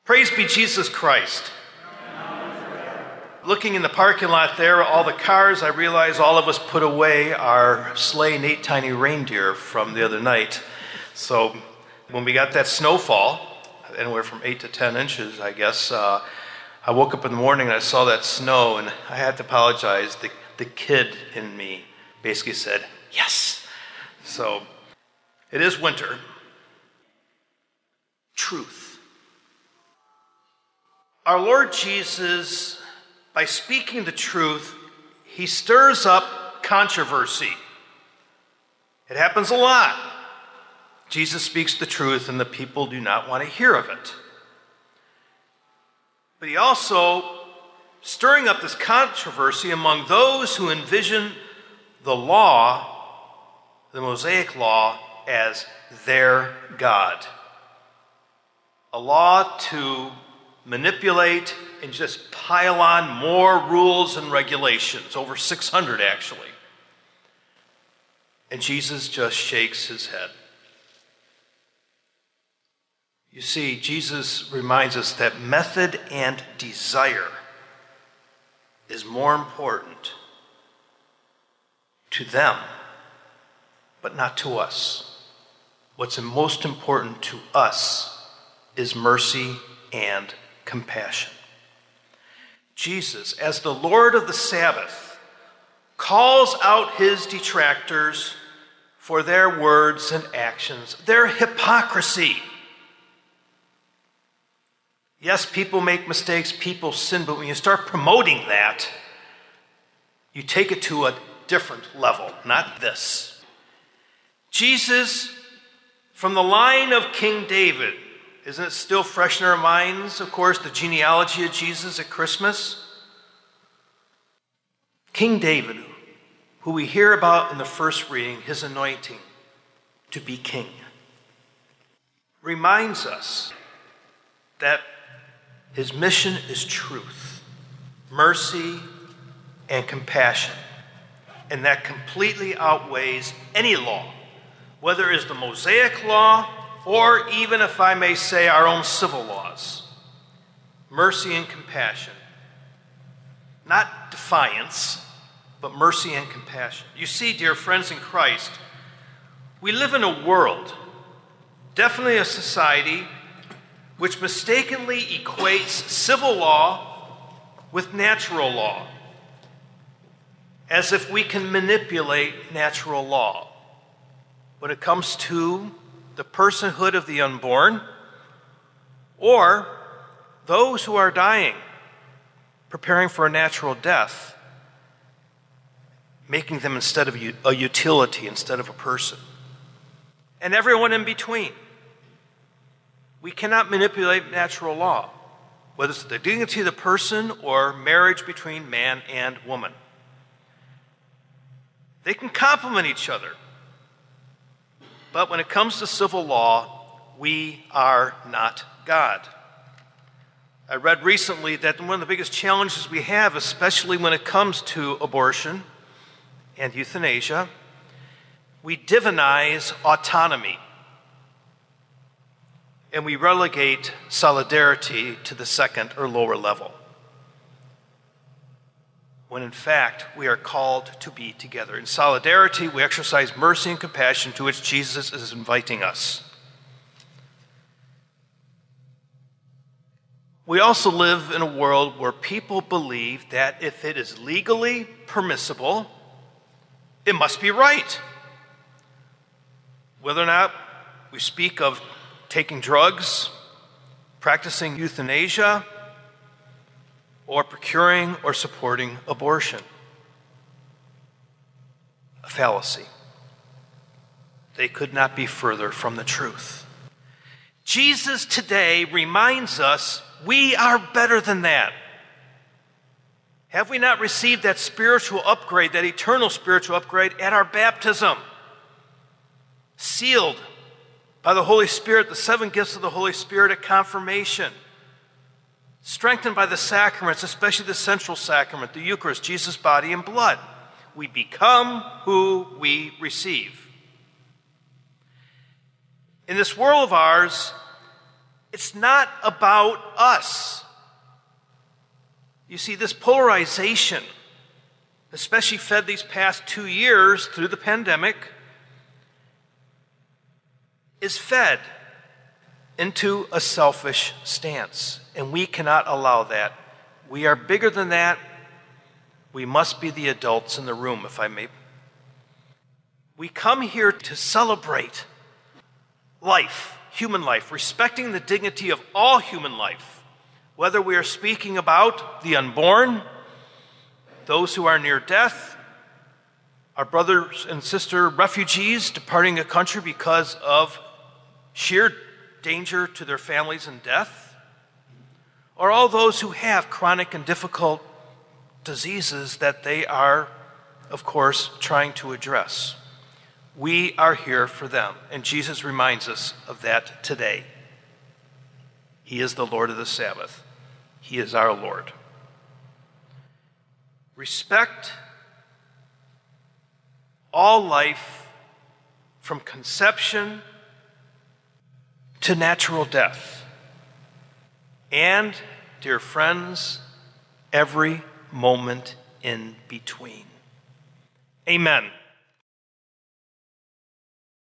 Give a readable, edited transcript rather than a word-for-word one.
Praise be Jesus Christ. Looking in the parking lot there, all the cars, I realize all of us put away our sleighing 8 tiny reindeer from the other night. So when we got that snowfall, anywhere from 8 to 10 inches, I guess, I woke up in the morning and I saw that snow, and I had to apologize. The kid in me basically said, yes. So it is winter. Truth. Our Lord Jesus, by speaking the truth, he stirs up controversy. It happens a lot. Jesus speaks the truth and the people do not want to hear of it. But he also stirring up this controversy among those who envision the law, the Mosaic law, as their God. A law to manipulate and just pile on more rules and regulations, over 600 actually. And Jesus just shakes his head. You see, Jesus reminds us that method and desire is more important to them, but not to us. What's most important to us is mercy and compassion. Jesus, as the Lord of the Sabbath, calls out his detractors for their words and actions, their hypocrisy. Yes, people make mistakes, people sin, but when you start promoting that, you take it to a different level, not this. Jesus, from the line of King David, isn't it still fresh in our minds, of course, the genealogy of Jesus at Christmas? King David, who we hear about in the first reading, his anointing to be king, reminds us that his mission is truth, mercy, and compassion. And that completely outweighs any law, whether it is the Mosaic law or even, if I may say, our own civil laws. Mercy and compassion. Not defiance, but mercy and compassion. You see, dear friends in Christ, we live in a world, definitely a society, which mistakenly equates civil law with natural law, as if we can manipulate natural law. When it comes to the personhood of the unborn, or those who are dying, preparing for a natural death, making them instead of a utility instead of a person, and everyone in between. We cannot manipulate natural law, whether it's the dignity of the person or marriage between man and woman. They can complement each other. But when it comes to civil law, we are not God. I read recently that one of the biggest challenges we have, especially when it comes to abortion and euthanasia, we divinize autonomy. And we relegate solidarity to the second or lower level, when in fact we are called to be together. In solidarity, we exercise mercy and compassion, to which Jesus is inviting us. We also live in a world where people believe that if it is legally permissible, it must be right. Whether or not we speak of taking drugs, practicing euthanasia, or procuring or supporting abortion. A fallacy. They could not be further from the truth. Jesus today reminds us we are better than that. Have we not received that spiritual upgrade, that eternal spiritual upgrade at our baptism? Sealed by the Holy Spirit, the 7 gifts of the Holy Spirit at confirmation. Strengthened by the sacraments, especially the central sacrament, the Eucharist, Jesus' body and blood. We become who we receive. In this world of ours, It's not about us. You see, this polarization, especially fed these past 2 years through the pandemic, is fed into a selfish stance. And we cannot allow that. We are bigger than that. We must be the adults in the room, if I may. We come here to celebrate life, human life, respecting the dignity of all human life, whether we are speaking about the unborn, those who are near death, our brothers and sister refugees departing a country because of sheer danger to their families and death, or all those who have chronic and difficult diseases that they are, of course, trying to address. We are here for them, and Jesus reminds us of that today. He is the Lord of the Sabbath. He is our Lord. Respect all life from conception to natural death. And, dear friends, every moment in between. Amen.